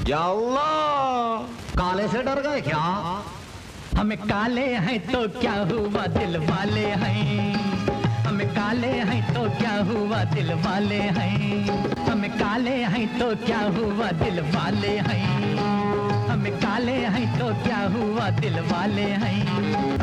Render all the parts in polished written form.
या अल्लाह, काले से डर गए क्या? हम काले हैं तो क्या हुआ, दिल वाले हैं। हम काले हैं तो क्या हुआ, दिल वाले हैं। हम काले हैं तो क्या हुआ, दिल वाले हैं। हम काले हैं तो क्या हुआ, दिल वाले हैं।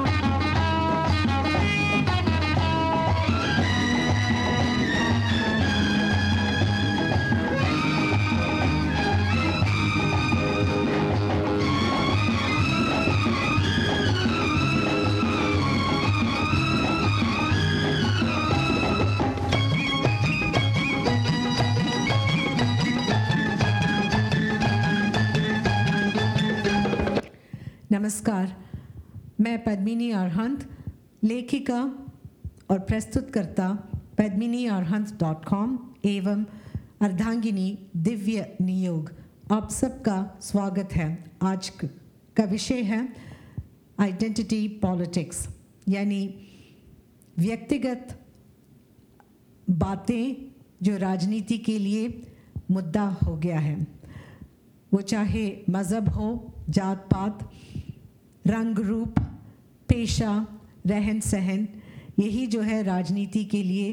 नमस्कार, मैं पद्मिनी अरहंत, लेखिका और प्रस्तुतकर्ता padminiarhant.com एवं अर्धांगिनी दिव्य नियोग, आप सबका स्वागत है। आज का विषय है आइडेंटिटी पॉलिटिक्स, यानी व्यक्तिगत बातें जो राजनीति के लिए मुद्दा हो गया है। वो चाहे मज़हब हो, जात पात, रंग रूप, पेशा, रहन सहन, यही जो है राजनीति के लिए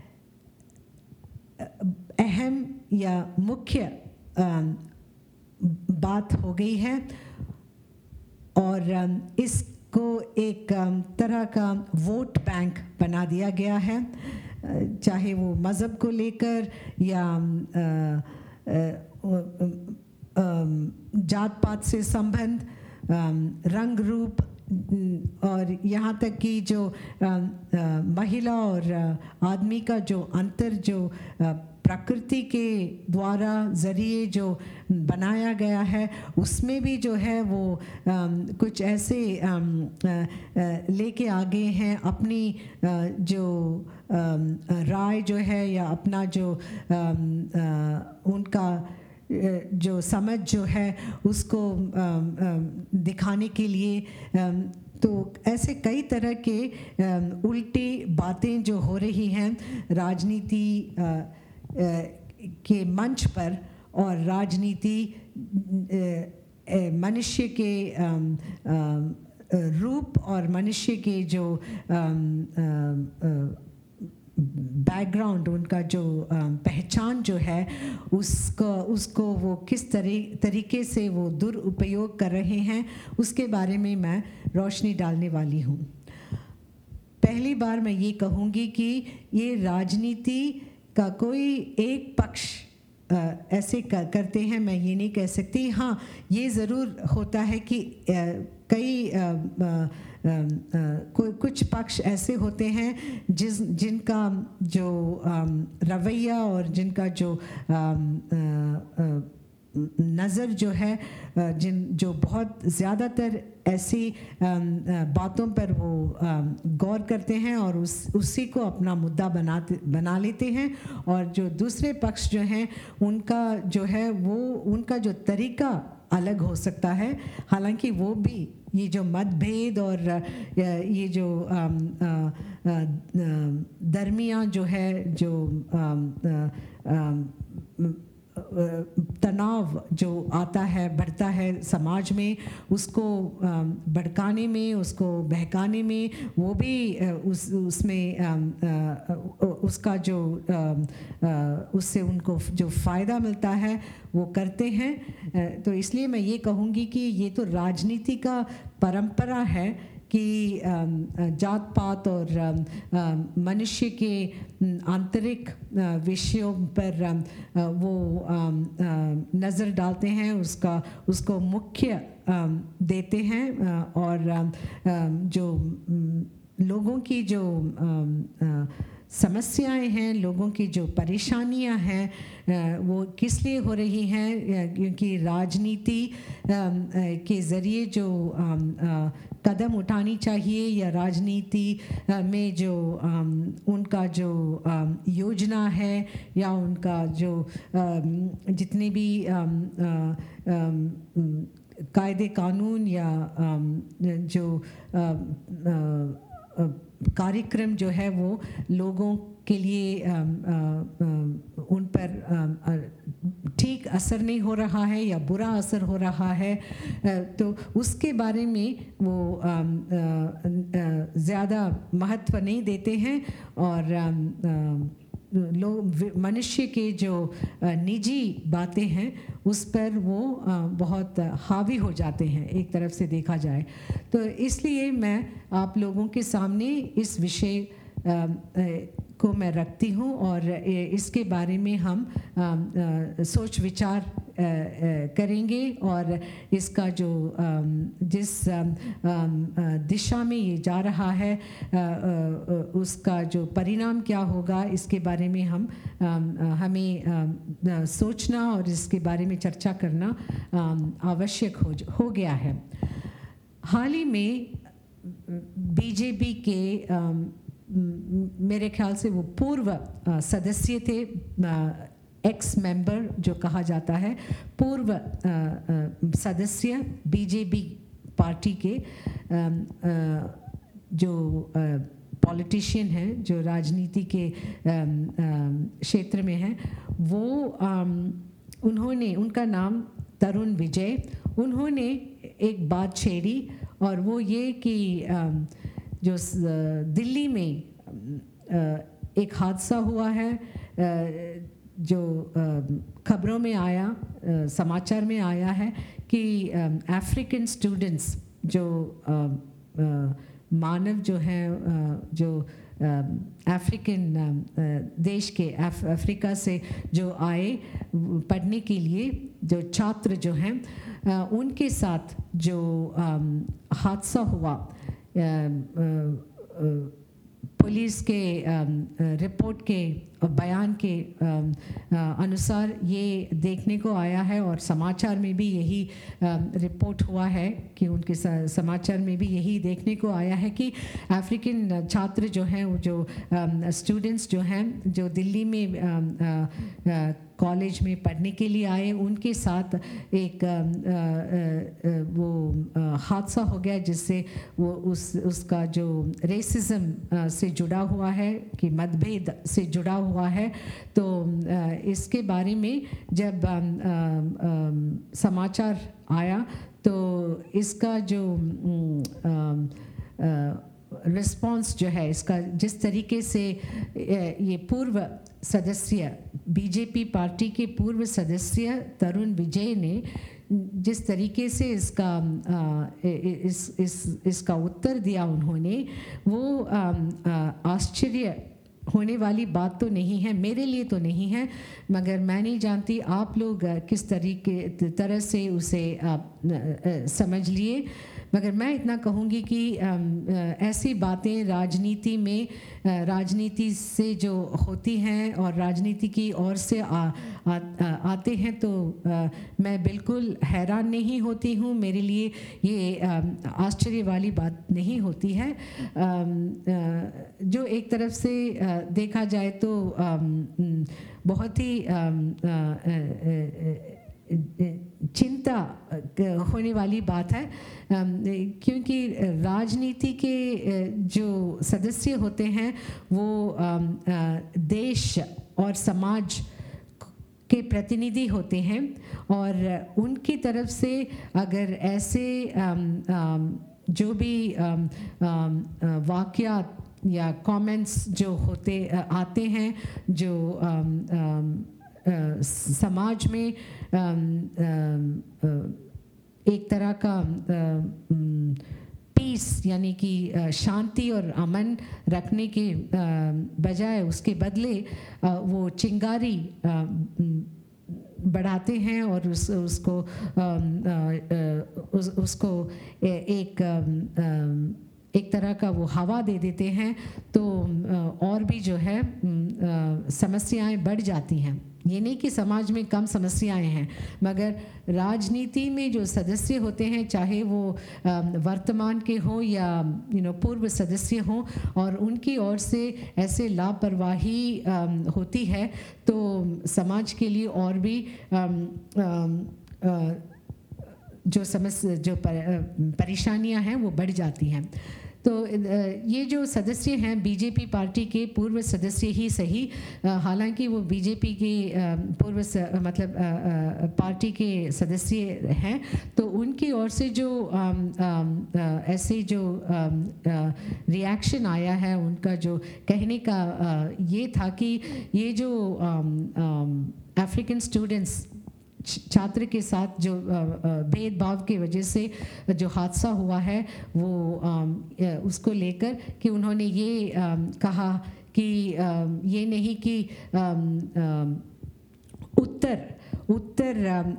अहम या मुख्य बात हो गई है। और इसको एक तरह का वोट बैंक बना दिया गया है, चाहे वो मज़हब को लेकर या जात पात से संबंध, रंग रूप, और यहाँ तक कि जो महिला और आदमी का जो अंतर जो प्रकृति के द्वारा ज़रिए जो बनाया गया है, उसमें भी जो है वो कुछ ऐसे लेके आ गए हैं अपनी जो राय जो है या अपना जो उनका जो समझ जो है उसको दिखाने के लिए। तो ऐसे कई तरह के उल्टी बातें जो हो रही हैं राजनीति के मंच पर, और राजनीति मनुष्य के रूप और मनुष्य के जो बैकग्राउंड, उनका जो पहचान जो है उसको वो किस तरीके से वो दुरुपयोग कर रहे हैं, उसके बारे में मैं रोशनी डालने वाली हूँ। पहली बार मैं ये कहूँगी कि ये राजनीति का कोई एक पक्ष ऐसे करते हैं, मैं ये नहीं कह सकती। हाँ, ये ज़रूर होता है कि कई कुछ पक्ष ऐसे होते हैं जिनका जो रवैया और जिनका जो नज़र जो है, जो बहुत ज़्यादातर ऐसी बातों पर वो गौर करते हैं और उसी को अपना मुद्दा बना लेते हैं। और जो दूसरे पक्ष जो हैं उनका जो है वो उनका जो तरीका अलग हो सकता है। हालांकि वो भी ये जो मतभेद और ये जो दरमियाँ जो है, जो तनाव जो आता है, बढ़ता है समाज में, उसको भड़काने में, उसको बहकाने में, वो भी उसमें उसका जो उससे उनको जो फ़ायदा मिलता है वो करते हैं। तो इसलिए मैं ये कहूँगी कि ये तो राजनीति का परंपरा है कि जात पात और मनुष्य के आंतरिक विषयों पर वो नज़र डालते हैं, उसको मुख्य देते हैं। और जो लोगों की जो समस्याएं हैं, लोगों की जो परेशानियां हैं, वो किस लिए हो रही हैं? क्योंकि राजनीति के ज़रिए जो कदम उठानी चाहिए, या राजनीति में जो उनका जो योजना है, या उनका जो जितने भी कायदे कानून या जो कार्यक्रम जो है वो लोगों के लिए उन पर ठीक असर नहीं हो रहा है या बुरा असर हो रहा है, तो उसके बारे में वो ज़्यादा महत्व नहीं देते हैं। और लोग मनुष्य के जो निजी बातें हैं उस पर वो बहुत हावी हो जाते हैं एक तरफ से देखा जाए। तो इसलिए मैं आप लोगों के सामने इस विषय को मैं रखती हूँ और इसके बारे में हम सोच विचार करेंगे और इसका जो जिस दिशा में ये जा रहा है उसका जो परिणाम क्या होगा इसके बारे में हमें सोचना और इसके बारे में चर्चा करना आवश्यक हो गया है। हाल ही में बीजेपी के मेरे ख्याल से वो पूर्व सदस्य थे, एक्स मेंबर जो कहा जाता है, पूर्व सदस्य बीजेपी पार्टी के जो पॉलिटिशियन हैं, जो राजनीति के क्षेत्र में हैं, वो उन्होंने, उनका नाम तरुण विजय, उन्होंने एक बात छेड़ी और वो ये कि जो दिल्ली में एक हादसा हुआ है जो खबरों में आया, समाचार में आया है कि अफ्रीकन स्टूडेंट्स जो मानव जो हैं जो अफ्रीकन देश के अफ्रीका से जो आए पढ़ने के लिए, जो छात्र जो हैं उनके साथ जो हादसा हुआ, पुलिस के रिपोर्ट के बयान के अनुसार ये देखने को आया है और समाचार में भी यही रिपोर्ट हुआ है कि उनके समाचार में भी यही देखने को आया है कि अफ्रीकन छात्र जो हैं, जो स्टूडेंट्स जो हैं, जो दिल्ली में कॉलेज में पढ़ने के लिए आए, उनके साथ एक वो हादसा हो गया जिससे वो उसका जो रेसिज्म से जुड़ा हुआ है, कि मतभेद से जुड़ा हुआ है। तो इसके बारे में जब समाचार आया तो इसका जो रिस्पॉन्स जो है, इसका जिस तरीके से ये पूर्व सदस्य, बीजेपी पार्टी के पूर्व सदस्य तरुण विजय ने जिस तरीके से इसका उत्तर दिया उन्होंने, वो आश्चर्य होने वाली बात तो नहीं है, मेरे लिए तो नहीं है, मगर मैं नहीं जानती आप लोग किस तरह से उसे समझ लिए। मगर मैं इतना कहूँगी कि ऐसी बातें राजनीति में, राजनीति से जो होती हैं और राजनीति की ओर से आते हैं तो मैं बिल्कुल हैरान नहीं होती हूँ, मेरे लिए ये आश्चर्य वाली बात नहीं होती है। जो एक तरफ से देखा जाए तो बहुत ही चिंता होने वाली बात है, क्योंकि राजनीति के जो सदस्य होते हैं वो देश और समाज के प्रतिनिधि होते हैं और उनकी तरफ से अगर ऐसे जो भी वाक़यात या कमेंट्स जो आते हैं, जो समाज में एक तरह का पीस यानी कि शांति और अमन रखने के बजाय उसके बदले वो चिंगारी बढ़ाते हैं और उसको एक तरह का वो हवा दे देते हैं, तो और भी जो है समस्याएं बढ़ जाती हैं। ये नहीं कि समाज में कम समस्याएं हैं, मगर राजनीति में जो सदस्य होते हैं, चाहे वो वर्तमान के हो या पूर्व सदस्य हों, और उनकी ओर से ऐसे लापरवाही होती है तो समाज के लिए और भी जो परेशानियां हैं वो बढ़ जाती हैं। तो ये जो सदस्य हैं बीजेपी पार्टी के पूर्व सदस्य ही सही, हालांकि वो बीजेपी के मतलब पार्टी के सदस्य हैं, तो उनकी ओर से जो ऐसे जो रिएक्शन आया है, उनका जो कहने का ये था कि ये जो अफ्रीकन स्टूडेंट्स छात्र के साथ जो भेदभाव की वजह से जो हादसा हुआ है वो उसको लेकर कि उन्होंने ये कहा कि ये नहीं कि उत्तर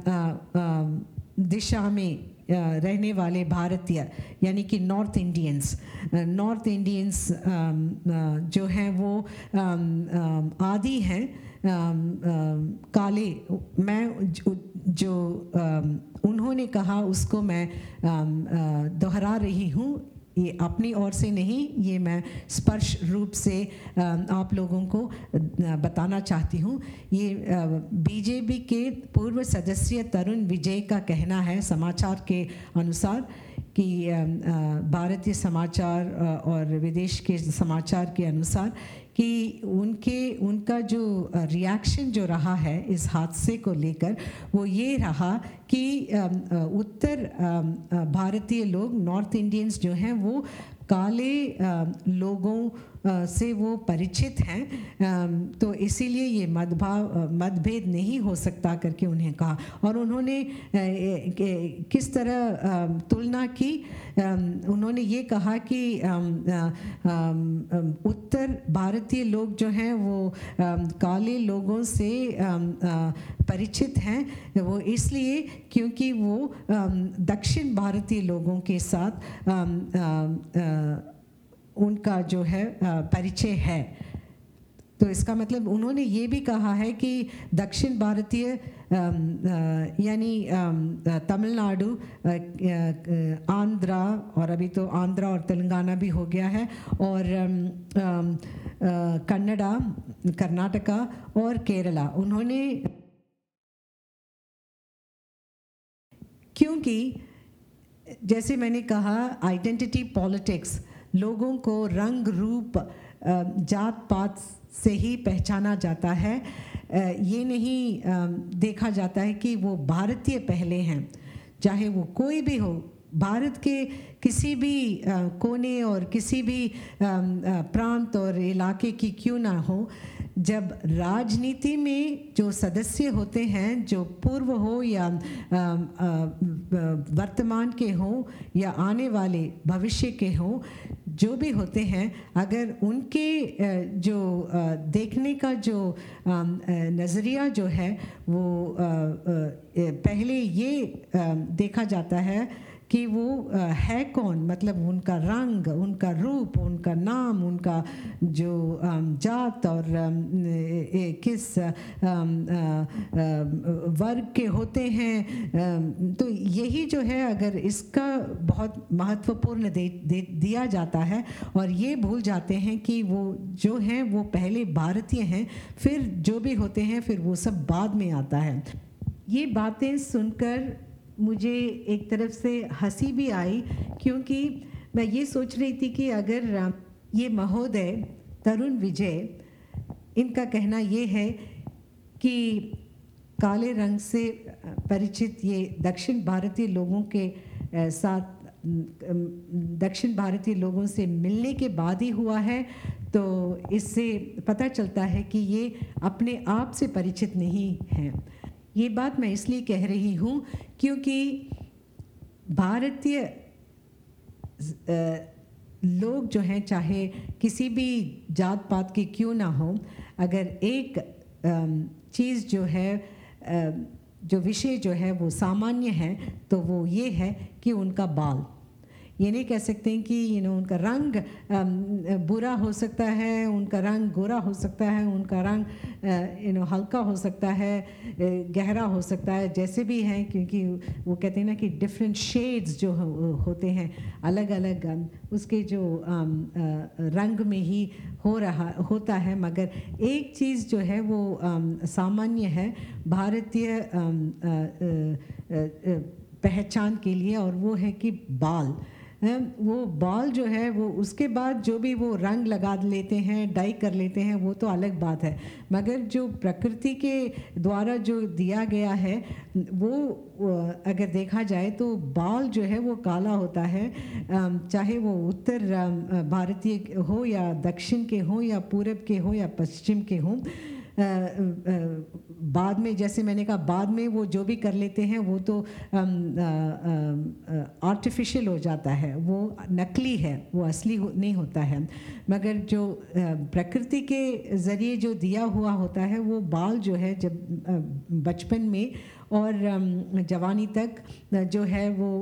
दिशा में रहने वाले भारतीय यानी कि नॉर्थ इंडियंस जो हैं वो आदि हैं काले। मैं जो उन्होंने कहा उसको मैं दोहरा रही हूँ, ये अपनी ओर से नहीं, ये मैं स्पर्श रूप से आप लोगों को बताना चाहती हूँ। ये बीजेपी के पूर्व सदस्य तरुण विजय का कहना है समाचार के अनुसार कि भारतीय समाचार और विदेश के समाचार के अनुसार कि उनका जो रिएक्शन जो रहा है इस हादसे को लेकर वो ये रहा कि उत्तर भारतीय लोग नॉर्थ इंडियंस जो हैं वो काले लोगों से वो परिचित हैं, तो इसीलिए ये मतभेद नहीं हो सकता करके उन्हें कहा। और उन्होंने किस तरह तुलना की, उन्होंने ये कहा कि उत्तर भारतीय लोग जो हैं वो काले लोगों से परिचित हैं, वो इसलिए क्योंकि वो दक्षिण भारतीय लोगों के साथ उनका जो है परिचय है। तो इसका मतलब उन्होंने ये भी कहा है कि दक्षिण भारतीय यानी तमिलनाडु, आंध्रा, और अभी तो आंध्रा और तेलंगाना भी हो गया है, और कन्नड़ा, कर्नाटका और केरला, उन्होंने क्योंकि जैसे मैंने कहा आइडेंटिटी पॉलिटिक्स, लोगों को रंग रूप जात पात से ही पहचाना जाता है, ये नहीं देखा जाता है कि वो भारतीय पहले हैं, चाहे वो कोई भी हो, भारत के किसी भी कोने और किसी भी प्रांत और इलाके की क्यों ना हो। जब राजनीति में जो सदस्य होते हैं, जो पूर्व हो या वर्तमान के हो या आने वाले भविष्य के हो, जो भी होते हैं, अगर उनके जो देखने का जो नज़रिया जो है वो पहले ये देखा जाता है कि वो है कौन, मतलब उनका रंग, उनका रूप, उनका नाम, उनका जो जात और किस वर्ग के होते हैं। तो यही जो है, अगर इसका बहुत महत्वपूर्ण दिया जाता है और ये भूल जाते हैं कि वो जो हैं वो पहले भारतीय हैं, फिर जो भी होते हैं फिर वो सब बाद में आता है। ये बातें सुनकर मुझे एक तरफ से हंसी भी आई, क्योंकि मैं ये सोच रही थी कि अगर ये महोदय तरुण विजय, इनका कहना ये है कि काले रंग से परिचित ये दक्षिण भारतीय लोगों के साथ दक्षिण भारतीय लोगों से मिलने के बाद ही हुआ है, तो इससे पता चलता है कि ये अपने आप से परिचित नहीं हैं। ये बात मैं इसलिए कह रही हूँ क्योंकि भारतीय लोग जो हैं, चाहे किसी भी जात पात के क्यों ना हो, अगर एक चीज़ जो है, जो विषय जो है वो सामान्य है, तो वो ये है कि उनका बाल। ये नहीं कह सकते हैं कि उनका रंग बुरा हो सकता है, उनका रंग गोरा हो सकता है, उनका रंग हल्का हो सकता है, गहरा हो सकता है, जैसे भी हैं, क्योंकि वो कहते हैं ना कि डिफरेंट शेड्स जो होते हैं, अलग अलग उसके जो रंग में ही होता है। मगर एक चीज़ जो है वो सामान्य है भारतीय पहचान के लिए, और वो है कि बाल। वो बाल जो है वो उसके बाद जो भी वो रंग लगा लेते हैं, डाई कर लेते हैं, वो तो अलग बात है, मगर जो प्रकृति के द्वारा जो दिया गया है वो अगर देखा जाए तो बाल जो है वो काला होता है, चाहे वो उत्तर भारतीय हो या दक्षिण के हो या पूरब के हो या पश्चिम के हो। बाद में जैसे मैंने कहा, बाद में वो जो भी कर लेते हैं वो तो आर्टिफिशियल हो जाता है, वो नकली है, वो असली नहीं होता है। मगर जो प्रकृति के ज़रिए जो दिया हुआ होता है वो बाल जो है जब बचपन में और जवानी तक जो है वो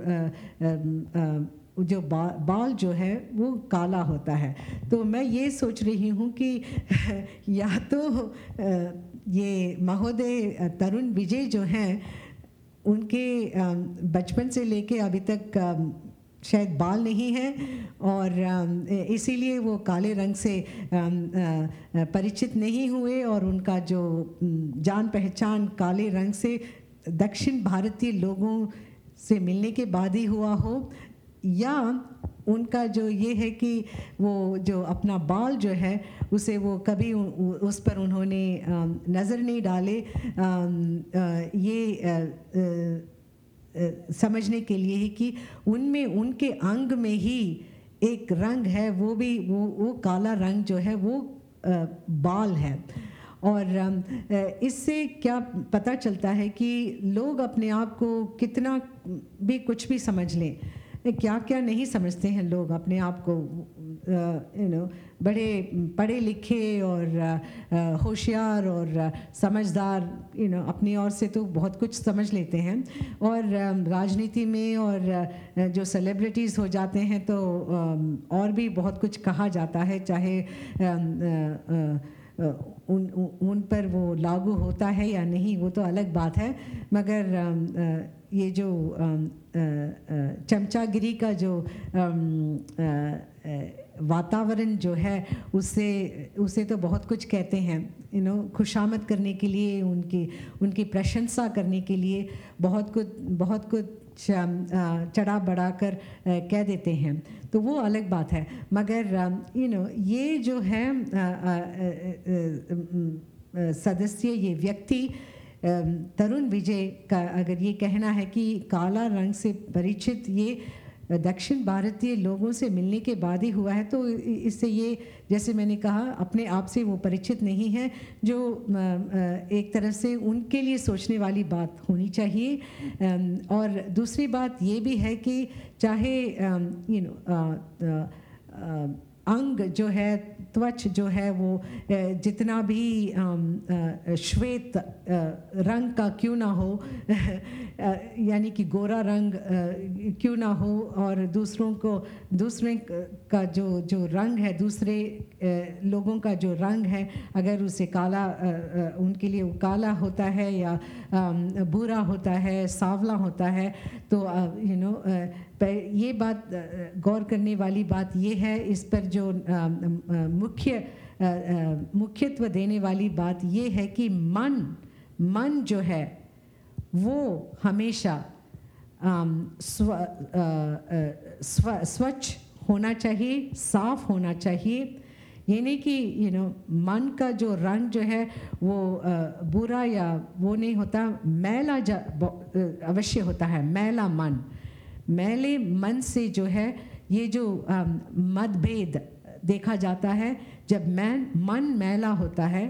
और जो बाल जो है वो काला होता है। तो मैं ये सोच रही हूँ कि या तो ये महोदय तरुण विजय जो हैं उनके बचपन से लेके अभी तक शायद बाल नहीं है और इसीलिए वो काले रंग से परिचित नहीं हुए और उनका जो जान पहचान काले रंग से दक्षिण भारतीय लोगों से मिलने के बाद ही हुआ हो, या उनका जो ये है कि वो जो अपना बाल जो है उसे वो कभी उस पर उन्होंने नज़र नहीं डाले, ये समझने के लिए ही कि उनमें उनके अंग में ही एक रंग है, वो भी वो काला रंग जो है वो बाल है। और इससे क्या पता चलता है कि लोग अपने आप को कितना भी कुछ भी समझ लें, क्या क्या नहीं समझते हैं लोग अपने आप को, बड़े पढ़े लिखे और होशियार और समझदार, अपनी ओर से तो बहुत कुछ समझ लेते हैं, और राजनीति में और जो सेलिब्रिटीज़ हो जाते हैं तो और भी बहुत कुछ कहा जाता है, चाहे उन पर वो लागू होता है या नहीं वो तो अलग बात है। मगर ये जो चमचागिरी का जो वातावरण जो है उसे तो बहुत कुछ कहते हैं, खुशामद करने के लिए, उनकी प्रशंसा करने के लिए बहुत कुछ चढ़ा बढ़ा कर कह देते हैं, तो वो अलग बात है। मगर ये जो है सदस्य, ये व्यक्ति तरुण विजय का अगर ये कहना है कि काला रंग से परिचित ये दक्षिण भारतीय लोगों से मिलने के बाद ही हुआ है, तो इससे ये, जैसे मैंने कहा, अपने आप से वो परिचित नहीं है, जो एक तरह से उनके लिए सोचने वाली बात होनी चाहिए। और दूसरी बात ये भी है कि चाहे अंग जो है, त्वच जो है वो जितना भी श्वेत रंग का क्यों ना हो, यानी कि गोरा रंग क्यों ना हो, और दूसरे का जो रंग है, दूसरे लोगों का जो रंग है, अगर उसे काला, उनके लिए वो काला होता है या भूरा होता है, सांवला होता है, तो ये बात गौर करने वाली बात ये है, इस पर जो मुख्यत्व देने वाली बात ये है कि मन जो है वो हमेशा स्वच्छ होना चाहिए, साफ होना चाहिए। ये नहीं कि मन का जो रंग जो है वो बुरा या वो नहीं होता, मैला अवश्य होता है, मैला मन। मैले मन से जो है ये जो मतभेद देखा जाता है, जब मन मैला होता है,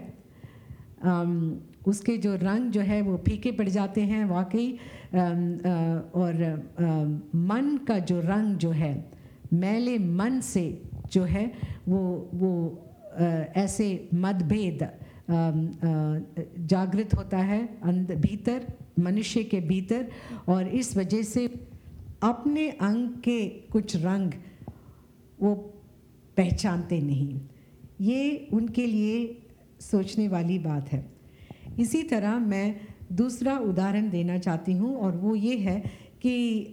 उसके जो रंग जो है वो फीके पड़ जाते हैं वाकई, और मन का जो रंग जो है, मैले मन से जो है वो ऐसे मतभेद जागृत होता है भीतर, मनुष्य के भीतर, और इस वजह से अपने अंग के कुछ रंग वो पहचानते नहीं। ये उनके लिए सोचने वाली बात है। इसी तरह मैं दूसरा उदाहरण देना चाहती हूँ, और वो ये है कि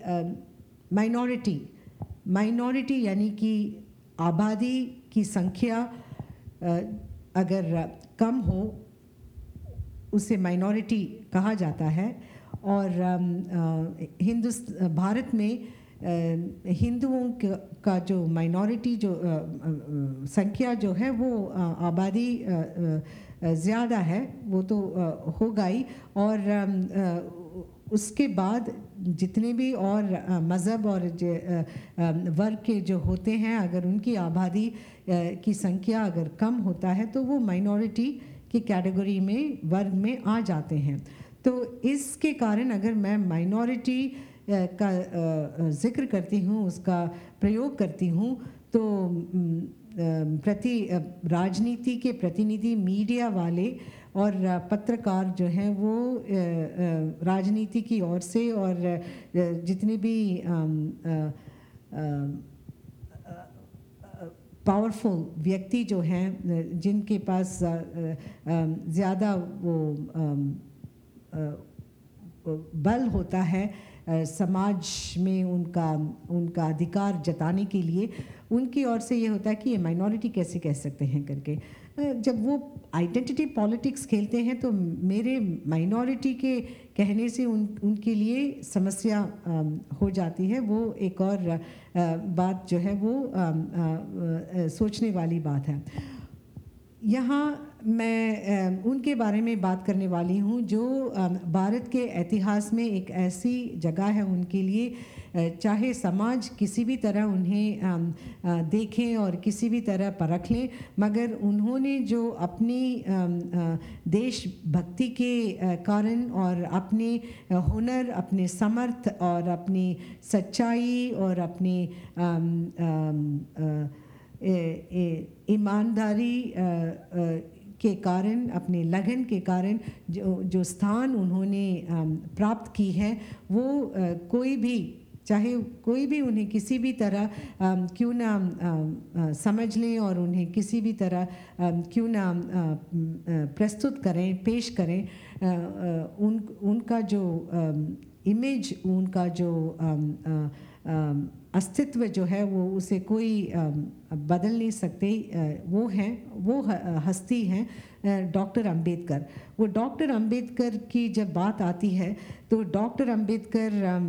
माइनॉरिटी यानी कि आबादी की संख्या अगर कम हो उसे माइनॉरिटी कहा जाता है। और भारत में हिंदुओं का जो माइनॉरिटी जो संख्या जो है वो आबादी ज़्यादा है, वो तो होगा ही। और उसके बाद जितने भी और मज़हब और वर्ग के जो होते हैं, अगर उनकी आबादी की संख्या अगर कम होता है तो वो माइनॉरिटी की कैटेगरी में, वर्ग में आ जाते हैं। तो इसके कारण अगर मैं माइनॉरिटी का जिक्र करती हूँ, उसका प्रयोग करती हूँ, तो राजनीति के प्रतिनिधि, मीडिया वाले और पत्रकार जो हैं वो राजनीति की ओर से और जितने भी पावरफुल व्यक्ति जो हैं, जिनके पास ज़्यादा वो बल होता है समाज में उनका अधिकार जताने के लिए, उनकी ओर से ये होता है कि ये माइनॉरिटी कैसे कह सकते हैं करके। जब वो आइडेंटिटी पॉलिटिक्स खेलते हैं तो मेरे माइनॉरिटी के कहने से उनके लिए समस्या हो जाती है। वो एक और बात जो है वो सोचने वाली बात है। यहाँ मैं उनके बारे में बात करने वाली हूँ जो भारत के इतिहास में एक ऐसी जगह है उनके लिए, चाहे समाज किसी भी तरह उन्हें देखें और किसी भी तरह परख लें, मगर उन्होंने जो अपनी देशभक्ति के कारण और अपने हुनर, अपने समर्थ और अपनी सच्चाई और अपनी ईमानदारी के कारण, अपने लगन के कारण जो स्थान उन्होंने प्राप्त की है, वो कोई भी, चाहे कोई भी उन्हें किसी भी तरह क्यों ना समझ लें और उन्हें किसी भी तरह क्यों ना प्रस्तुत करें, पेश करें, उनका जो इमेज, उनका जो अस्तित्व जो है वो उसे कोई बदल नहीं सकते। वो हस्ती हैं डॉक्टर अंबेडकर। वो डॉक्टर अंबेडकर की जब बात आती है तो डॉक्टर अंबेडकर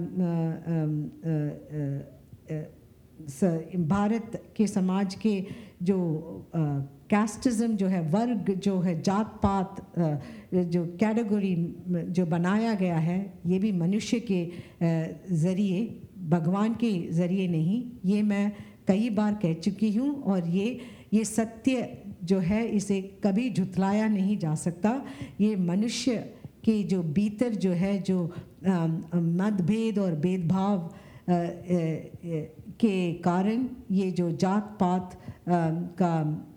भारत के समाज के जो कास्टिज़म जो है, वर्ग जो है, जात पात जो कैटेगरी जो बनाया गया है, ये भी मनुष्य के ज़रिए, भगवान के ज़रिए नहीं। ये मैं कई बार कह चुकी हूँ और ये सत्य जो है इसे कभी झुठलाया नहीं जा सकता। ये मनुष्य के जो भीतर जो है, जो मतभेद और भेदभाव के कारण ये जो जात पात का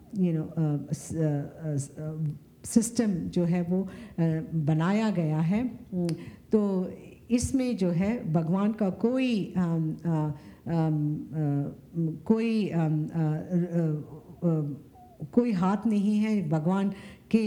सिस्टम जो है वो बनाया गया है, तो इसमें जो है भगवान का कोई हाथ नहीं है। भगवान के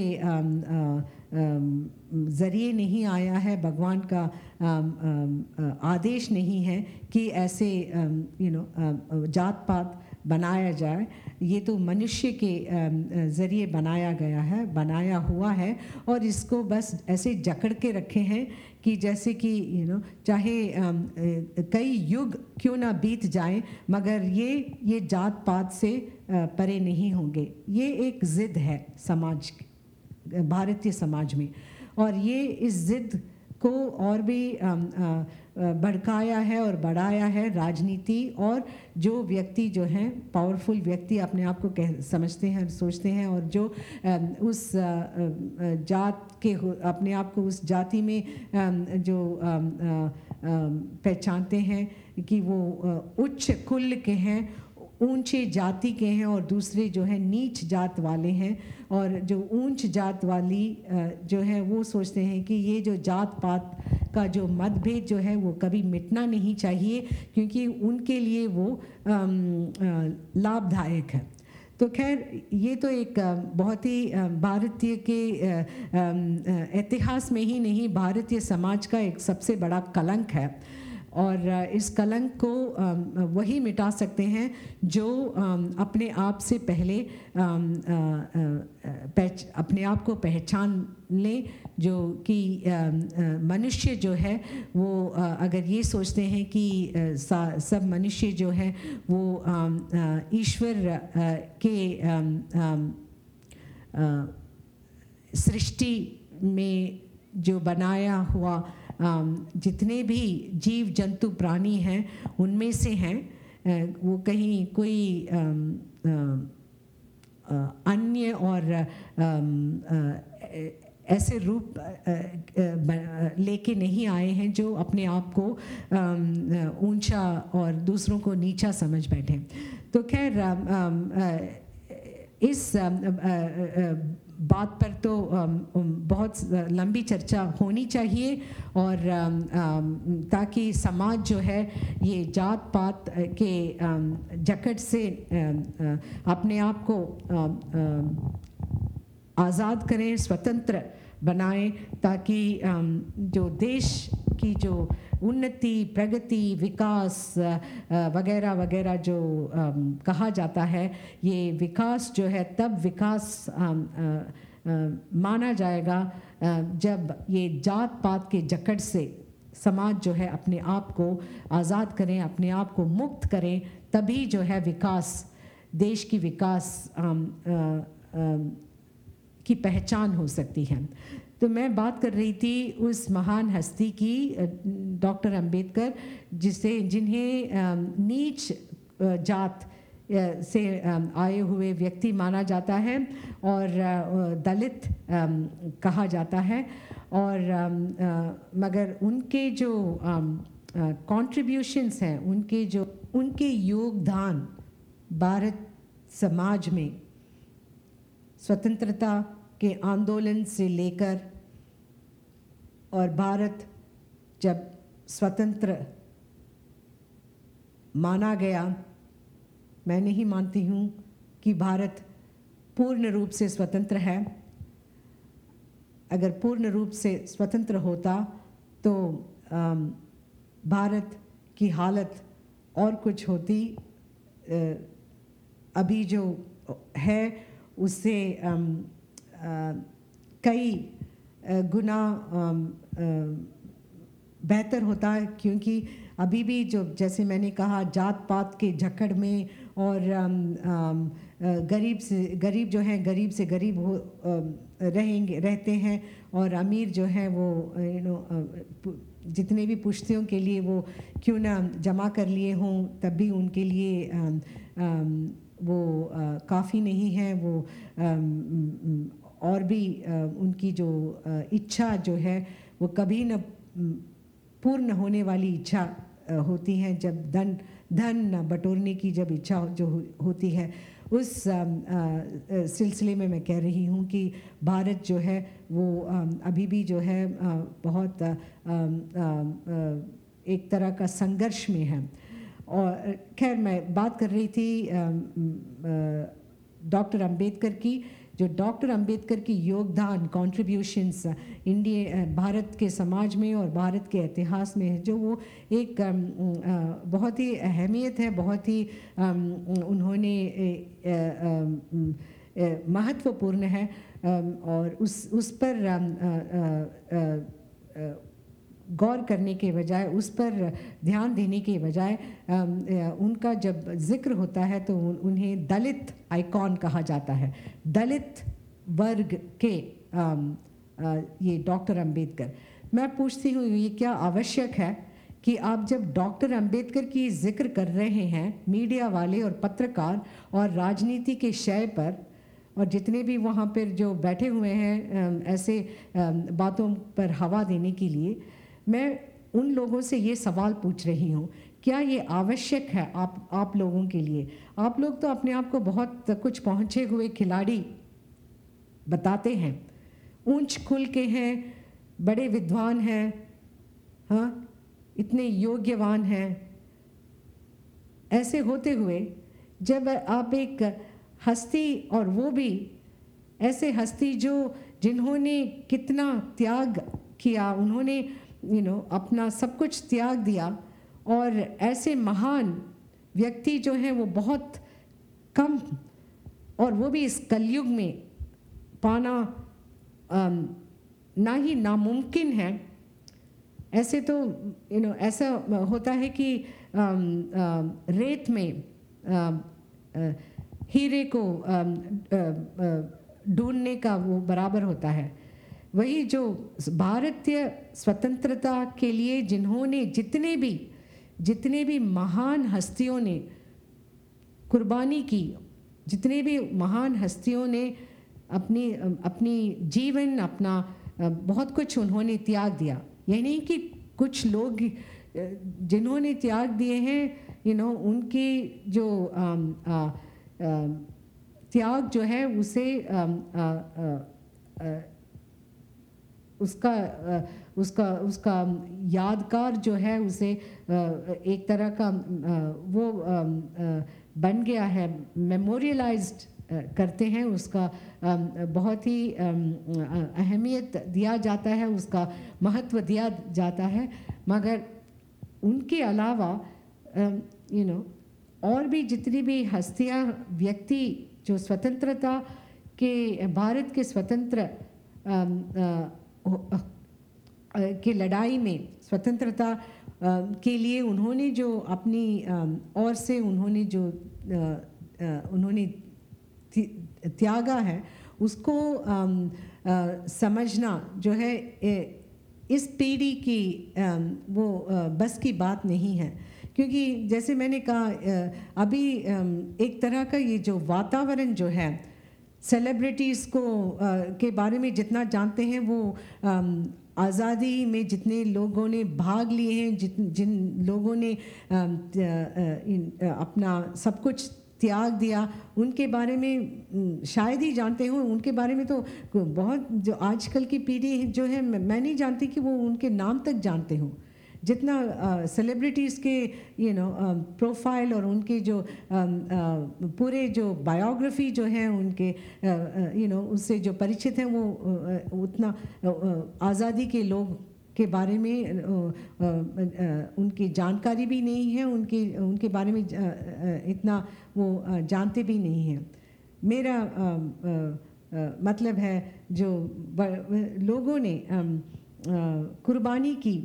ज़रिए नहीं आया है, भगवान का आदेश नहीं है कि ऐसे जात पात बनाया जाए। ये तो मनुष्य के ज़रिए बनाया गया है, बनाया हुआ है, और इसको बस ऐसे जकड़ के रखे हैं कि जैसे कि चाहे कई युग क्यों ना बीत जाए, मगर ये जात पात से परे नहीं होंगे। ये एक ज़िद है समाज, भारतीय समाज में, और ये इस ज़िद को और भी भड़काया है और बढ़ाया है राजनीति, और जो व्यक्ति जो हैं, पावरफुल व्यक्ति अपने आप को समझते हैं, सोचते हैं, और जो उस जात के अपने आप को उस जाति में जो पहचानते हैं कि वो उच्च कुल के हैं, ऊंचे जाति के हैं, और दूसरे जो है नीच जात वाले हैं। और जो ऊंच जात वाली जो है वो सोचते हैं कि ये जो जात पात का जो मतभेद जो है वो कभी मिटना नहीं चाहिए, क्योंकि उनके लिए वो लाभदायक है। तो खैर, ये तो एक बहुत ही भारतीय के इतिहास में ही नहीं, भारतीय समाज का एक सबसे बड़ा कलंक है। और इस कलंक को वही मिटा सकते हैं जो अपने आप से पहले अपने आप को पहचान लें, जो कि मनुष्य जो है वो अगर ये सोचते हैं कि सब मनुष्य जो है वो ईश्वर के सृष्टि में जो बनाया हुआ जितने भी जीव जंतु प्राणी हैं उनमें से हैं, वो कहीं कोई अन्य और ऐसे रूप लेके नहीं आए हैं जो अपने आप को ऊंचा और दूसरों को नीचा समझ बैठे। तो खैर इस बात पर तो बहुत लंबी चर्चा होनी चाहिए, और ताकि समाज जो है ये जात पात के जकड़ से अपने आप को आज़ाद करें, स्वतंत्र बनाएं, ताकि जो देश की जो उन्नति, प्रगति, विकास वगैरह वगैरह जो कहा जाता है, ये विकास जो है तब विकास माना जाएगा जब ये जात पात के जकड़ से समाज जो है अपने आप को आज़ाद करें, अपने आप को मुक्त करें, तभी जो है विकास, देश की विकास की पहचान हो सकती है। तो मैं बात कर रही थी उस महान हस्ती की, डॉक्टर अंबेडकर, जिन्हें नीच जात से आए हुए व्यक्ति माना जाता है और दलित कहा जाता है, और मगर उनके जो कंट्रीब्यूशंस हैं, उनके योगदान भारत समाज में स्वतंत्रता के आंदोलन से लेकर, और भारत जब स्वतंत्र माना गया, मैं नहीं मानती हूँ कि भारत पूर्ण रूप से स्वतंत्र है। अगर पूर्ण रूप से स्वतंत्र होता तो भारत की हालत और कुछ होती। अभी जो है उससे कई गुना बेहतर होता है, क्योंकि अभी भी जो, जैसे मैंने कहा, जात पात के जकड़ में, और गरीब जो हैं गरीब से गरीब रहते हैं, और अमीर जो हैं वो जितने भी पुश्तियों के लिए वो क्यों ना जमा कर लिए हों, तब भी उनके लिए वो काफ़ी नहीं है। वो और भी उनकी जो इच्छा जो है वो कभी न पूर्ण होने वाली इच्छा होती है। जब धन बटोरने की जब इच्छा जो होती है, उस सिलसिले में मैं कह रही हूँ कि भारत जो है वो अभी भी जो है बहुत एक तरह का संघर्ष में है। और खैर, मैं बात कर रही थी डॉक्टर अंबेडकर की, जो डॉक्टर अंबेडकर की योगदान, कंट्रीब्यूशंस भारत के समाज में और भारत के इतिहास में है, जो वो एक बहुत ही अहमियत है, बहुत ही उन्होंने महत्वपूर्ण है, और उस पर गौर करने के बजाय, उस पर ध्यान देने के बजाय उनका जब जिक्र होता है तो उन्हें दलित आइकॉन कहा जाता है, दलित वर्ग के ये डॉक्टर अंबेडकर। मैं पूछती हूँ, ये क्या आवश्यक है कि आप जब डॉक्टर अंबेडकर की जिक्र कर रहे हैं, मीडिया वाले और पत्रकार और राजनीति के शय पर, और जितने भी वहाँ पर जो बैठे हुए हैं ऐसे बातों पर हवा देने के लिए, मैं उन लोगों से ये सवाल पूछ रही हूँ, क्या ये आवश्यक है आप लोगों के लिए? आप लोग तो अपने आप को बहुत कुछ पहुँचे हुए खिलाड़ी बताते हैं, ऊंच खुल के हैं, बड़े विद्वान हैं, हाँ, इतने योग्यवान हैं। ऐसे होते हुए जब आप एक हस्ती, और वो भी ऐसे हस्ती जिन्होंने कितना त्याग किया, उन्होंने अपना सब कुछ त्याग दिया, और ऐसे महान व्यक्ति जो हैं वो बहुत कम, और वो भी इस कलयुग में पाना ना ही नामुमकिन है। ऐसे तो ऐसा होता है कि रेत में हीरे को ढूंढने का वो बराबर होता है। वही जो भारतीय स्वतंत्रता के लिए जिन्होंने जितने भी महान हस्तियों ने कुर्बानी की, जितने भी महान हस्तियों ने अपनी जीवन, अपना बहुत कुछ उन्होंने त्याग दिया। ये नहीं कि कुछ लोग जिन्होंने त्याग दिए हैं, उनकी जो त्याग जो है उसे उसका यादगार जो है उसे एक तरह का वो बन गया है, मेमोरियलाइज्ड करते हैं, उसका बहुत ही अहमियत दिया जाता है, उसका महत्व दिया जाता है। मगर उनके अलावा और भी जितनी भी हस्तियां, व्यक्ति जो स्वतंत्रता के, भारत के स्वतंत्र की लड़ाई में, स्वतंत्रता के लिए उन्होंने जो अपनी ओर से उन्होंने जो उन्होंने त्यागा है, उसको समझना जो है इस पीढ़ी की वो बस की बात नहीं है। क्योंकि जैसे मैंने कहा, अभी एक तरह का ये जो वातावरण जो है, सेलिब्रिटीज़ को के बारे में जितना जानते हैं, वो आज़ादी में जितने लोगों ने भाग लिए हैं, जिन लोगों ने अपना सब कुछ त्याग दिया, उनके बारे में शायद ही जानते हो। उनके बारे में तो बहुत, जो आजकल की पीढ़ी जो है, मैं नहीं जानती कि वो उनके नाम तक जानते हो। जितना सेलिब्रिटीज़ के प्रोफाइल और उनके जो पूरे जो बायोग्राफी जो है उनके उससे जो परिचित हैं, वो उतना आज़ादी के लोग के बारे में उनकी जानकारी भी नहीं है, उनके बारे में इतना वो जानते भी नहीं हैं। मेरा मतलब है जो लोगों ने कुर्बानी की,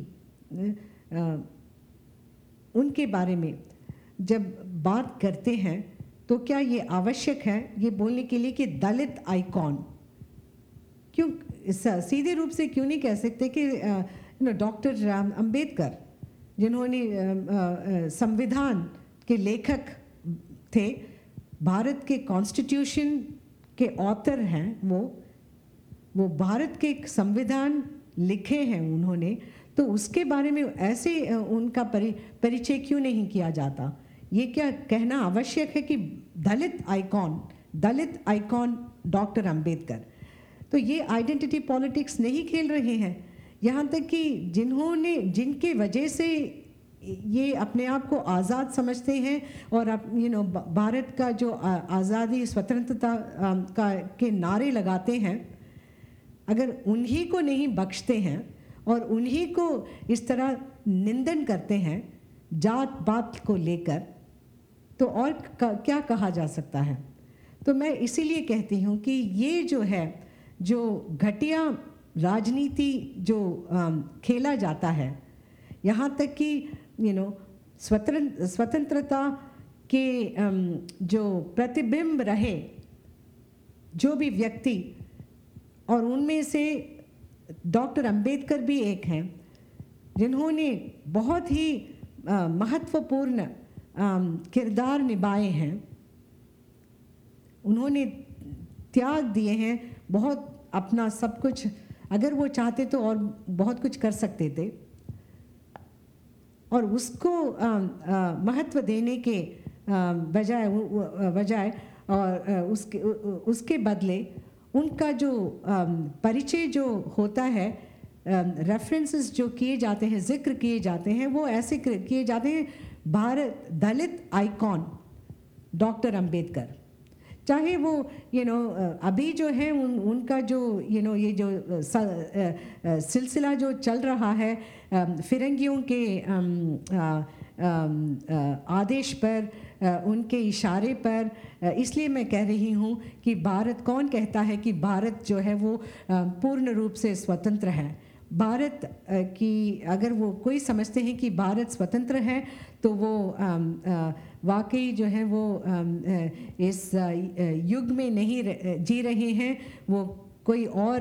उनके बारे में जब बात करते हैं तो क्या ये आवश्यक है ये बोलने के लिए कि दलित आइकॉन, क्यों सीधे रूप से क्यों नहीं कह सकते कि डॉक्टर अंबेडकर, जिन्होंने संविधान के लेखक थे, भारत के कॉन्स्टिट्यूशन के ऑथर हैं, वो भारत के संविधान लिखे हैं उन्होंने, तो उसके बारे में ऐसे उनका परिचय क्यों नहीं किया जाता? ये क्या कहना आवश्यक है कि दलित आइकॉन डॉक्टर अंबेडकर? तो ये आइडेंटिटी पॉलिटिक्स नहीं खेल रहे हैं। यहाँ तक कि जिनके वजह से ये अपने आप को आज़ाद समझते हैं और भारत का जो आज़ादी, स्वतंत्रता के नारे लगाते हैं, अगर उन्हीं को नहीं बख्शते हैं और उन्हीं को इस तरह निंदन करते हैं जात पात को लेकर, तो और क्या कहा जा सकता है? तो मैं इसीलिए कहती हूँ कि ये जो है, जो घटिया राजनीति जो खेला जाता है, यहाँ तक कि स्वतंत्रता के जो प्रतिबिंब रहे जो भी व्यक्ति, और उनमें से डॉक्टर अंबेडकर भी एक हैं, जिन्होंने बहुत ही महत्वपूर्ण किरदार निभाए हैं। उन्होंने त्याग दिए हैं बहुत, अपना सब कुछ। अगर वो चाहते तो और बहुत कुछ कर सकते थे, और उसको महत्व देने के बजाय और उसके बदले उनका जो परिचय जो होता है, रेफरेंसेस जो किए जाते हैं, जिक्र किए जाते हैं, वो ऐसे किए जाते हैं, भारत दलित आइकॉन डॉक्टर अंबेडकर। चाहे वो अभी जो है उनका जो ये जो सिलसिला जो चल रहा है फिरंगियों के आदेश पर, उनके इशारे पर, इसलिए मैं कह रही हूँ कि भारत, कौन कहता है कि भारत जो है वो पूर्ण रूप से स्वतंत्र है। भारत की अगर वो कोई समझते हैं कि भारत स्वतंत्र है तो वो वाकई जो है वो इस युग में नहीं जी रहे हैं, वो कोई और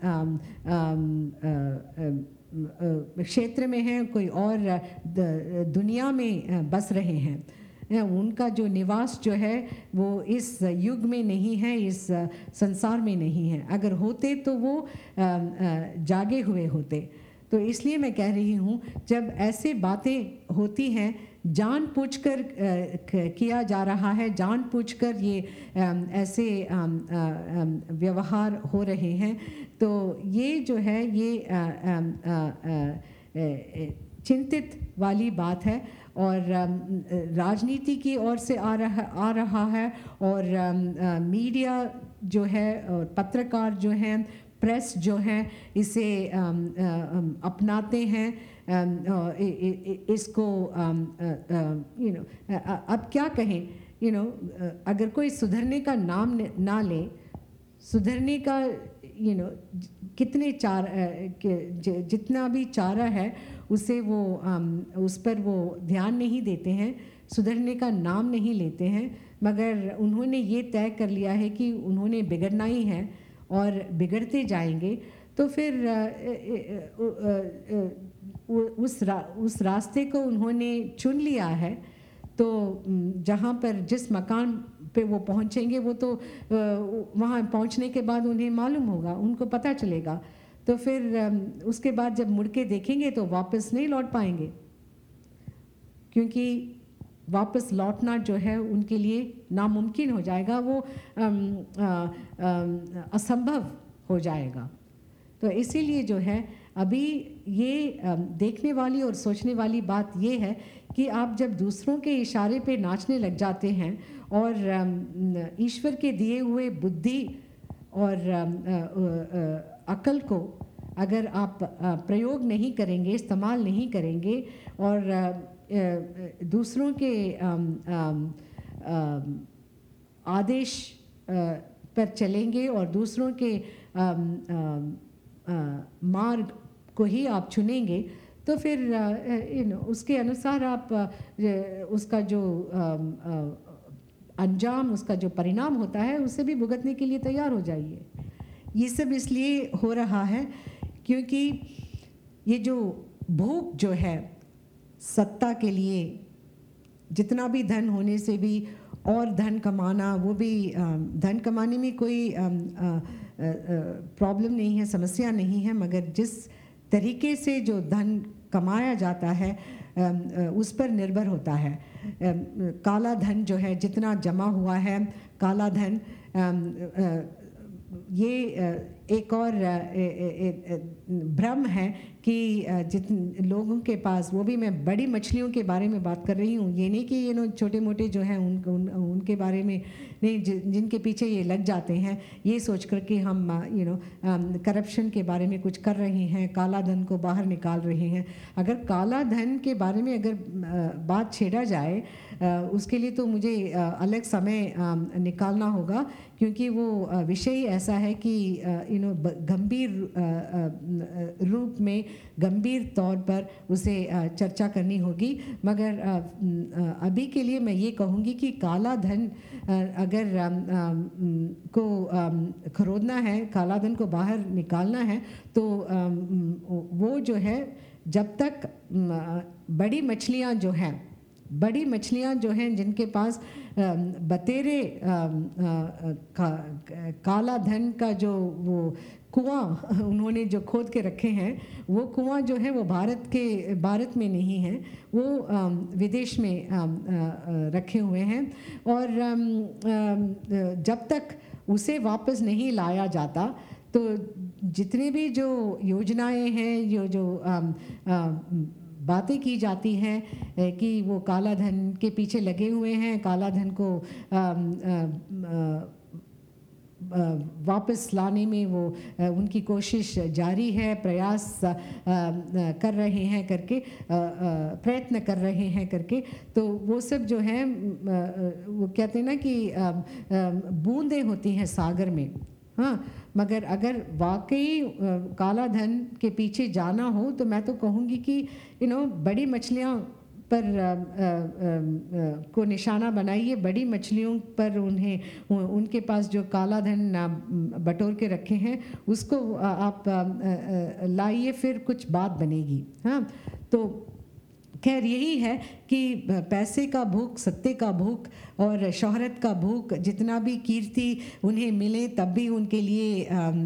क्षेत्र में हैं, कोई और दुनिया में बस रहे हैं। उनका जो निवास जो है वो इस युग में नहीं है, इस संसार में नहीं है। अगर होते तो वो जागे हुए होते। तो इसलिए मैं कह रही हूँ, जब ऐसे बातें होती हैं, जानबूझकर किया जा रहा है, जानबूझकर ये ऐसे व्यवहार हो रहे हैं, तो ये जो है ये चिंतित वाली बात है। और राजनीति की ओर से आ रहा है, और मीडिया जो है और पत्रकार जो हैं, प्रेस जो है, इसे अपनाते हैं। इसको अब क्या कहें, अगर कोई सुधरने का नाम ना ले, सुधरने का कितने जितना भी चारा है उसे वो उस पर वो ध्यान नहीं देते हैं, सुधरने का नाम नहीं लेते हैं। मगर उन्होंने ये तय कर लिया है कि उन्होंने बिगड़ना ही है और बिगड़ते जाएंगे। तो फिर उस रास्ते को उन्होंने चुन लिया है। तो जहाँ पर जिस मकान पे वो पहुँचेंगे, वो तो वहाँ पहुँचने के बाद उन्हें मालूम होगा, उनको पता चलेगा। तो फिर उसके बाद जब मुड़ के देखेंगे तो वापस नहीं लौट पाएंगे, क्योंकि वापस लौटना जो है उनके लिए नामुमकिन हो जाएगा, वो असंभव हो जाएगा। तो इसीलिए जो है अभी ये देखने वाली और सोचने वाली बात ये है कि आप जब दूसरों के इशारे पे नाचने लग जाते हैं और ईश्वर के दिए हुए बुद्धि और अकल को अगर आप प्रयोग नहीं करेंगे, इस्तेमाल नहीं करेंगे, और दूसरों के आदेश पर चलेंगे और दूसरों के मार्ग को ही आप चुनेंगे, तो फिर उसके अनुसार आप उसका जो अंजाम, उसका जो परिणाम होता है, उसे भी भुगतने के लिए तैयार हो जाइए। ये सब इसलिए हो रहा है क्योंकि ये जो भूख जो है सत्ता के लिए, जितना भी धन होने से भी और धन कमाना, वो भी धन कमाने में कोई प्रॉब्लम नहीं है, समस्या नहीं है, मगर जिस तरीके से जो धन कमाया जाता है उस पर निर्भर होता है। काला धन जो है जितना जमा हुआ है, काला धन, ये एक और भ्रम है कि जितने लोगों के पास, वो भी मैं बड़ी मछलियों के बारे में बात कर रही हूँ, ये नहीं कि छोटे मोटे जो हैं उनके बारे में नहीं, जिनके पीछे ये लग जाते हैं ये सोच कर कि हम करप्शन के बारे में कुछ कर रहे हैं, काला धन को बाहर निकाल रहे हैं। अगर काला धन के बारे में अगर बात छेड़ा जाए, उसके लिए तो मुझे अलग समय निकालना होगा, क्योंकि वो विषय ऐसा है कि गंभीर रूप में, गंभीर तौर पर उसे चर्चा करनी होगी। मगर अभी के लिए मैं ये कहूँगी कि काला धन अगर को खरीदना है, काला धन को बाहर निकालना है, तो वो जो है, जब तक बड़ी मछलियाँ जो हैं जिनके पास बतेरे काला धन का जो वो कुआं उन्होंने जो खोद के रखे हैं, वो कुआं जो है वो भारत में नहीं है, वो विदेश में रखे हुए हैं। और जब तक उसे वापस नहीं लाया जाता, तो जितने भी जो योजनाएं हैं, जो बातें की जाती हैं कि वो काला धन के पीछे लगे हुए हैं, काला धन को वापस लाने में वो उनकी कोशिश जारी है, प्रयास कर रहे हैं करके, प्रयत्न कर रहे हैं करके। तो वो सब जो है वो कहते हैं ना कि बूंदें होती हैं सागर में, हाँ, मगर अगर वाकई काला धन के पीछे जाना हो तो मैं तो कहूँगी कि बड़ी मछलियाँ पर को निशाना बनाइए, बड़ी मछलियों पर उनके पास जो काला धन बटोर के रखे हैं उसको आप लाइए, फिर कुछ बात बनेगी। हाँ, तो खैर यही है कि पैसे का भूख, सत्ते का भूख और शोहरत का भूख, जितना भी कीर्ति उन्हें मिले तब भी उनके लिए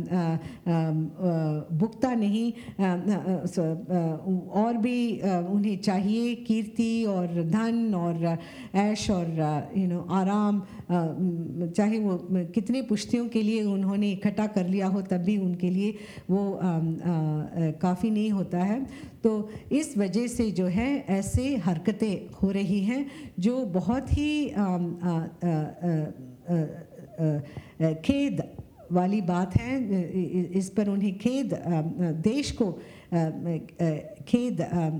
भुगता नहीं, और भी उन्हें चाहिए कीर्ति और धन और ऐश और आराम, चाहे वो कितने पुश्तियों के लिए उन्होंने इकट्ठा कर लिया हो तब भी उनके लिए वो काफ़ी नहीं होता है। तो इस वजह से जो है ऐसे हरकतें हो रही हैं जो बहुत ही खेद वाली बात है। इस पर उन्हें खेद, देश को खेद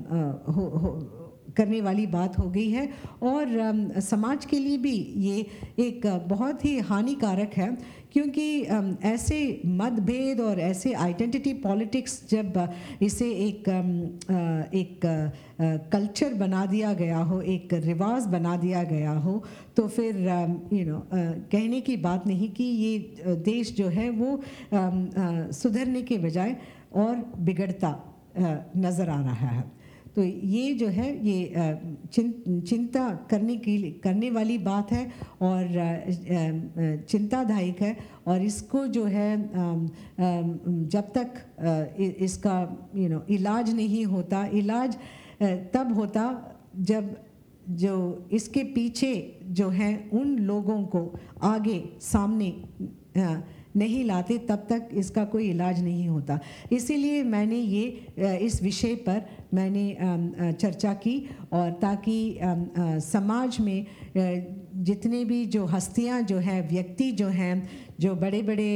करने वाली बात हो गई है, और समाज के लिए भी ये एक बहुत ही हानिकारक है, क्योंकि ऐसे मतभेद और ऐसे आइडेंटिटी पॉलिटिक्स जब इसे एक कल्चर बना दिया गया हो, एक रिवाज बना दिया गया हो, तो फिर कहने की बात नहीं कि ये देश जो है वो सुधरने के बजाय और बिगड़ता नज़र आ रहा है। तो ये जो है ये चिंता करने वाली बात है और चिंतादायक है, और इसको जो है जब तक इसका इलाज नहीं होता, इलाज तब होता जब जो इसके पीछे जो है उन लोगों को आगे सामने नहीं लाते, तब तक इसका कोई इलाज नहीं होता। इसीलिए मैंने ये इस विषय पर मैंने चर्चा की, और ताकि समाज में जितने भी जो हस्तियां जो हैं, व्यक्ति जो हैं, जो बड़े बड़े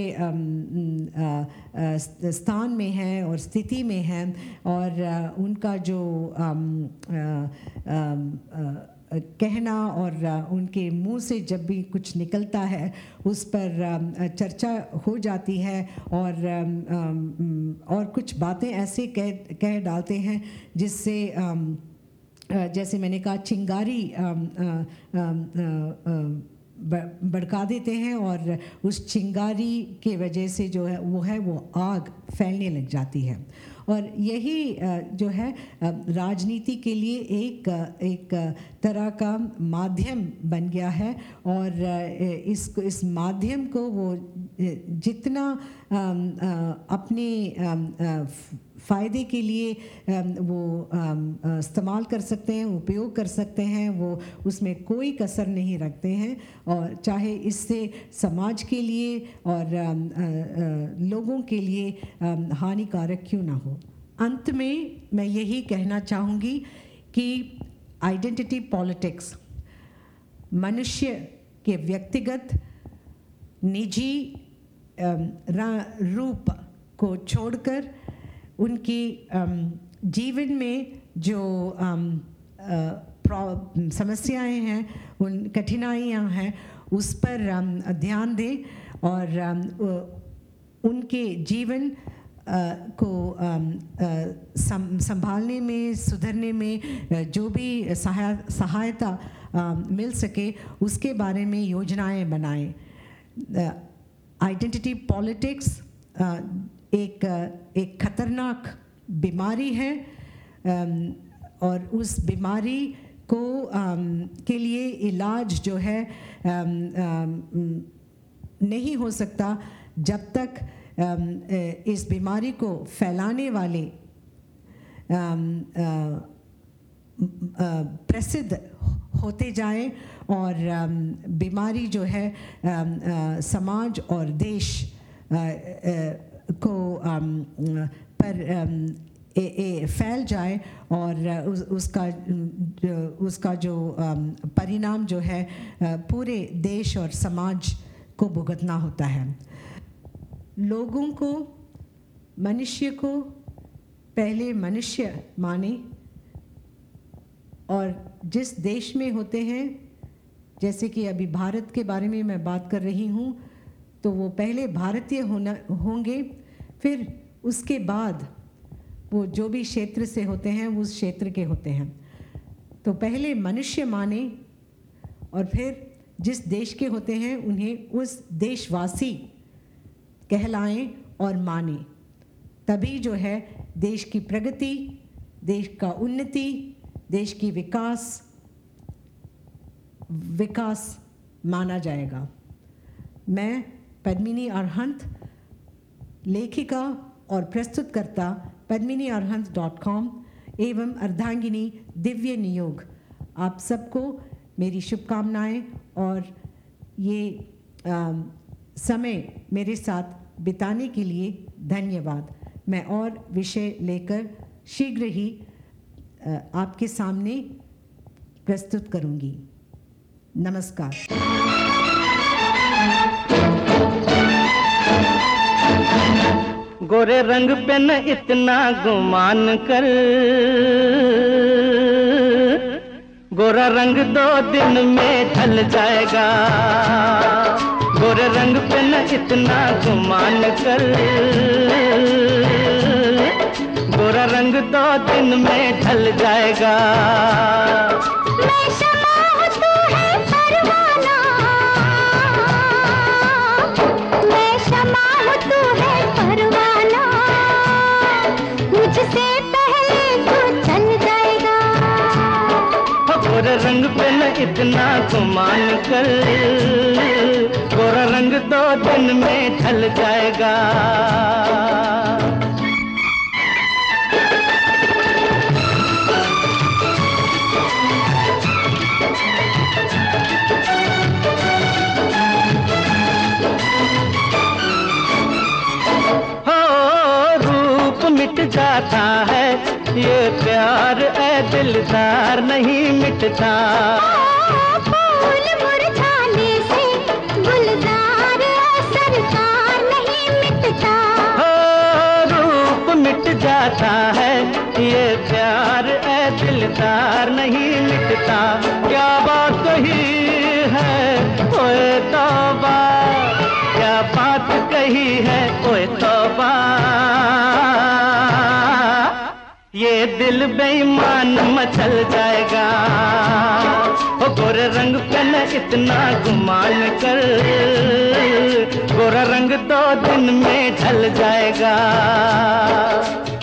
स्थान में हैं और स्थिति में हैं, और उनका जो कहना और उनके मुंह से जब भी कुछ निकलता है उस पर चर्चा हो जाती है, और कुछ बातें ऐसे कह डालते हैं जिससे जैसे मैंने कहा चिंगारी भड़का देते हैं, और उस चिंगारी के वजह से जो है वो आग फैलने लग जाती है। और यही जो है राजनीति के लिए एक तरह का माध्यम बन गया है, और इस माध्यम को वो जितना अपने फ़ायदे के लिए वो इस्तेमाल कर सकते हैं, उपयोग कर सकते हैं, वो उसमें कोई कसर नहीं रखते हैं, और चाहे इससे समाज के लिए और लोगों के लिए हानिकारक क्यों ना हो। अंत में मैं यही कहना चाहूँगी कि आइडेंटिटी पॉलिटिक्स मनुष्य के व्यक्तिगत निजी रूप को छोड़कर उनकी जीवन में जो समस्याएं हैं, उन कठिनाइयां हैं, उस पर ध्यान दें, और उनके जीवन को संभालने में, सुधरने में जो भी सहायता मिल सके उसके बारे में योजनाएं बनाएं। आइडेंटिटी पॉलिटिक्स एक खतरनाक बीमारी है, और उस बीमारी को के लिए इलाज जो है नहीं हो सकता जब तक इस बीमारी को फैलाने वाले प्रसिद्ध होते जाए, और बीमारी जो है समाज और देश को पर फैल जाए, और उसका जो परिणाम जो है पूरे देश और समाज को भुगतना होता है। लोगों को, मनुष्य को पहले मनुष्य माने और जिस देश में होते हैं, जैसे कि अभी भारत के बारे में मैं बात कर रही हूँ, तो वो पहले भारतीय होंगे, फिर उसके बाद वो जो भी क्षेत्र से होते हैं उस क्षेत्र के होते हैं। तो पहले मनुष्य माने और फिर जिस देश के होते हैं उन्हें उस देशवासी कहलाएं और माने, तभी जो है देश की प्रगति, देश का उन्नति, देश की विकास माना जाएगा। मैं पद्मिनी अरहंत, लेखिका और प्रस्तुतकर्ता padminiarhant.com एवं अर्धांगिनी दिव्य नियोग, आप सबको मेरी शुभकामनाएं और ये समय मेरे साथ बिताने के लिए धन्यवाद। मैं और विषय लेकर शीघ्र ही आपके सामने प्रस्तुत करूंगी। नमस्कार। गोरे रंग पे न इतना गुमान कर, गोरा रंग 2 दिन में ढल जाएगा। गोरे रंग पे न इतना गुमान कर, गोरा रंग 2 दिन में ढल जाएगा। मैं शमा हूँ तू है परवाना, मैं शमा हूँ तू है परवाना, मुझसे पहले तू चल जाएगा। गोरा रंग पे न इतना गुमान कर, गोरा रंग 2 दिन में ढल जाएगा। मिट जाता है ये प्यार, ऐ दिलदार नहीं मिटता। फूल मुरझाने से गुलजार सरकार नहीं मिटता। रूप मिट जाता है ये प्यार, ऐ दिलदार नहीं मिटता। क्या बात कही है ओए तौबा, क्या बात कही है ओए तौबा। ये दिल बेईमान मचल जाएगा। ओ गोरे रंग पे न इतना गुमान कर, गोरा रंग 2 दिन में ढल जाएगा।